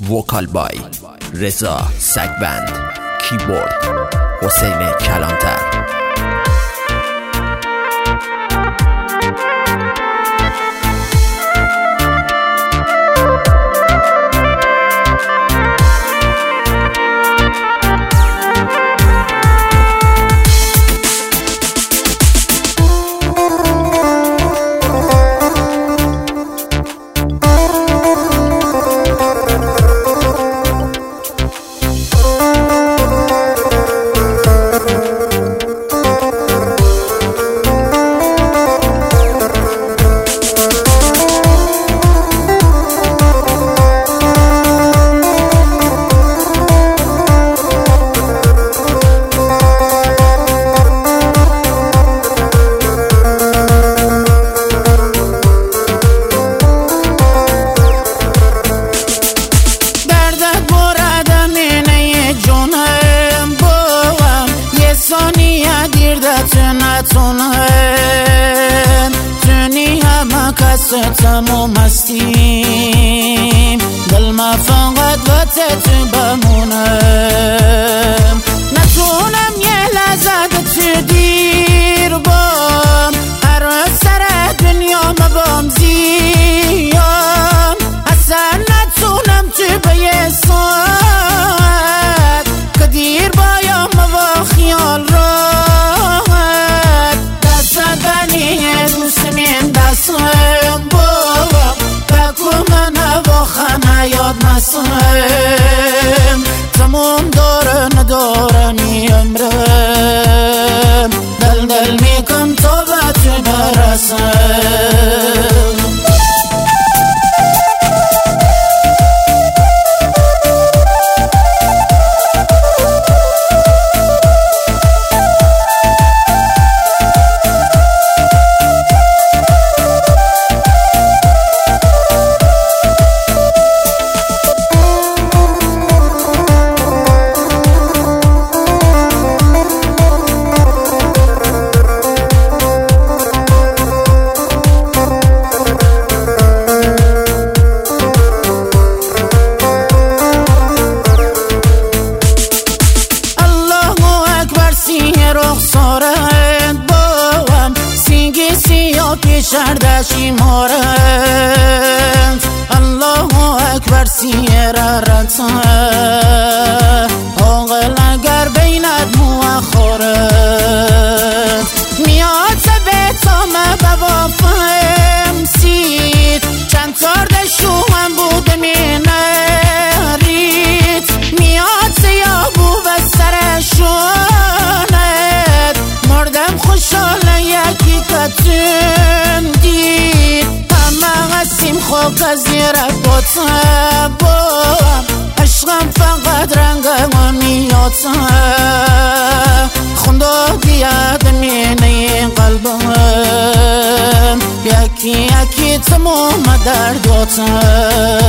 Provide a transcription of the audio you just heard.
وکال بای رضا سگبند، کیبورد حسین کلانتر. تمام هستیم دل ما فقط وقت بمونم، نتونم یه لحظه تو دیر بام، هر سر دنیا مبام زیام، اصلا نتونم تو به یه ساعت که دیر بایم و خیال راحت دست بنی دوستمین دست یاد نسم تمام داره ندارنی عمرم، دل میکن تا به تو برسم. شردشی مارند الله اکبر سیرارت آقل اگر بینت مؤخرت میاد سبتام بوافم سید چند تاردشو هم بود مینرید میاد سیابو و سرشونت مردم خوشحال یکی کتون خوب از زیرک باتم عشقم فقط رنگم میاتم خونده دیاد مینه قلبم یکی یکی تمام درداتم.